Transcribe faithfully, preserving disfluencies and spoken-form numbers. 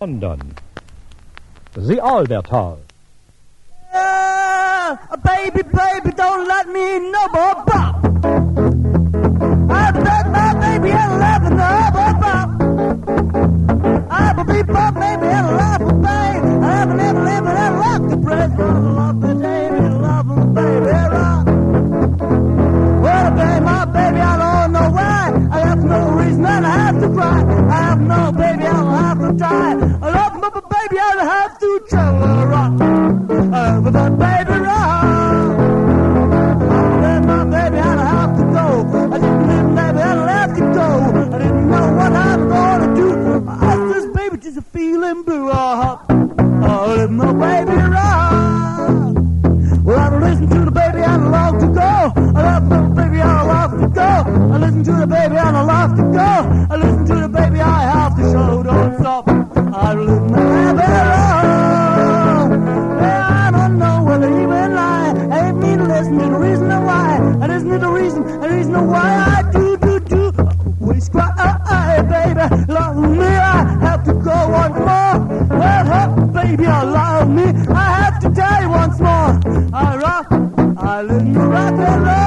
London, the Albert Hall. Uh, baby, baby, don't let me know, Bob. I bet my baby I love the Bob. I believe my baby I love the baby. I haven't ever lived and I love the praise. I love the baby, love the baby, rock. Well, baby, my baby, I don't know why. I have no reason and I have to cry. I have no baby, I'll have to die. I love my baby, I'll have to travel rock. Over that baby rock. I my baby, I'll have to go. I didn't live, baby, I'll have to go. I didn't know what I'm gonna do. I asked this baby, just a feeling blue. Oh, oh, let my baby rock. Well, I listen to the baby and I love to go. I love the baby, I love to go. I listen to the baby and I love to go. I listen to the baby, I have to show. Don't stop. I live my baby rock. Yeah, I don't know whether he will lie. I ain't need to listen to the reason why. I listen to the reason, the reason why I do, do, do. Always cry, uh, uh, baby, love me. I have to go once more. Well, her baby, I love me. I have to tell you once more. I rock, I live in rock and roll.